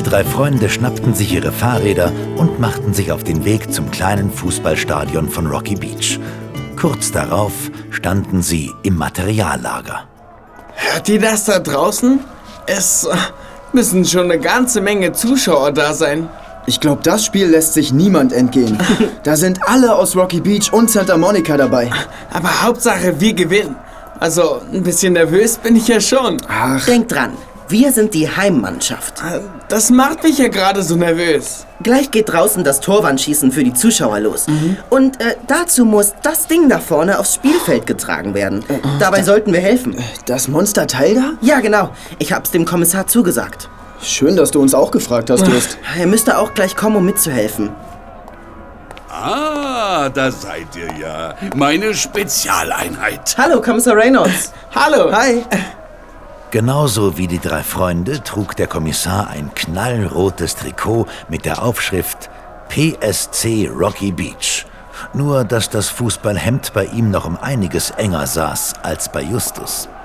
drei Freunde schnappten sich ihre Fahrräder und machten sich auf den Weg zum kleinen Fußballstadion von Rocky Beach. Kurz darauf standen sie im Materiallager. Hört ihr das da draußen? Es müssen schon eine ganze Menge Zuschauer da sein. Ich glaube, das Spiel lässt sich niemand entgehen. Da sind alle aus Rocky Beach und Santa Monica dabei. Aber Hauptsache, wir gewinnen. Also, ein bisschen nervös bin ich ja schon. Ach, Denkt dran, wir sind die Heimmannschaft. Das macht mich ja gerade so nervös. Gleich geht draußen das Torwandschießen für die Zuschauer los. Und dazu muss das Ding da vorne aufs Spielfeld getragen werden. Dabei sollten wir helfen. das Monsterteil da? Ja, genau. Ich hab's dem Kommissar zugesagt. Schön, dass du uns auch gefragt hast, Durst. Er müsste auch gleich kommen, um mitzuhelfen. Ah, da seid ihr ja. Meine Spezialeinheit. Hallo, Kommissar Reynolds. Hallo. Hi. Genauso wie die drei Freunde trug der Kommissar ein knallrotes Trikot mit der Aufschrift PSC Rocky Beach. Nur, dass das Fußballhemd bei ihm noch um einiges enger saß als bei Justus.